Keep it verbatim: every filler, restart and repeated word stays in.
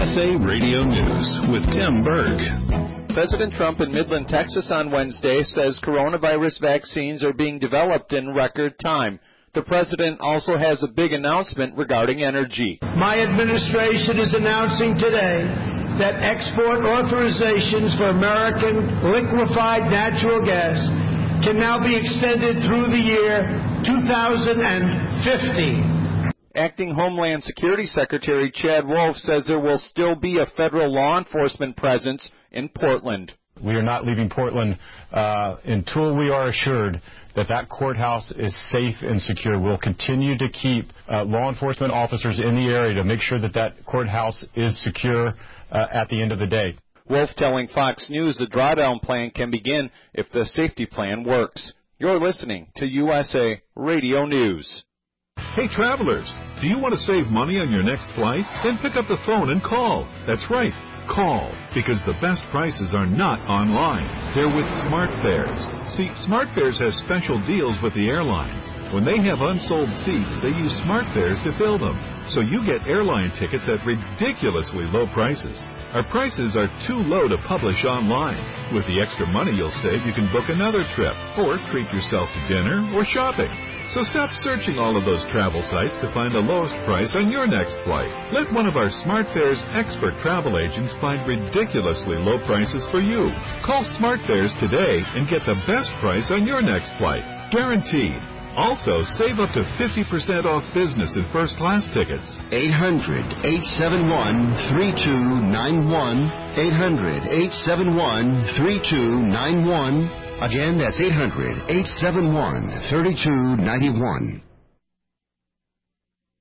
S A Radio News with Tim Berg. President Trump in Midland, Texas on Wednesday says coronavirus vaccines are being developed in record time. The president also has a big announcement regarding energy. My administration is announcing today that export authorizations for American liquefied natural gas can now be extended through the year two thousand fifty. Acting Homeland Security Secretary Chad Wolf says there will still be a federal law enforcement presence in Portland. We are not leaving Portland uh, until we are assured that that courthouse is safe and secure. We'll continue to keep uh, law enforcement officers in the area to make sure that that courthouse is secure uh, at the end of the day. Wolf telling Fox News the drawdown plan can begin if the safety plan works. You're listening to U S A Radio News. Hey, travelers, do you want to save money on your next flight? Then pick up the phone and call. That's right, call, because the best prices are not online. They're with SmartFares. See, SmartFares has special deals with the airlines. When they have unsold seats, they use SmartFares to fill them. So you get airline tickets at ridiculously low prices. Our prices are too low to publish online. With the extra money you'll save, you can book another trip, or treat yourself to dinner or shopping. So stop searching all of those travel sites to find the lowest price on your next flight. Let one of our SmartFares expert travel agents find ridiculously low prices for you. Call SmartFares today and get the best price on your next flight. Guaranteed. Also, save up to fifty percent off business and first class tickets. eight hundred, eight seven one, three two nine one. eight hundred, eight seven one, three two nine one. Again, that's eight hundred, eight seven one, three two nine one.